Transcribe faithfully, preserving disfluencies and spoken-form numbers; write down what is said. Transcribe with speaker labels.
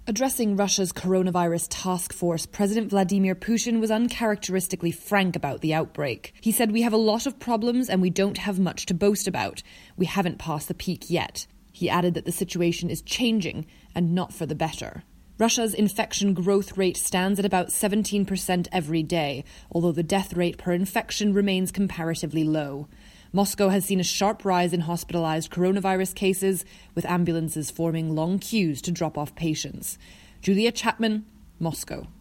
Speaker 1: Addressing Russia's coronavirus task force, President Vladimir Putin was uncharacteristically frank about the outbreak. He said, "We have a lot of problems and we don't have much to boast about. We haven't passed the peak yet." He added that the situation is changing and not for the better. Russia's infection growth rate stands at about seventeen percent every day, although the death rate per infection remains comparatively low. Moscow has seen a sharp rise in hospitalized coronavirus cases, with ambulances forming long queues to drop off patients. Julia Chapman, Moscow.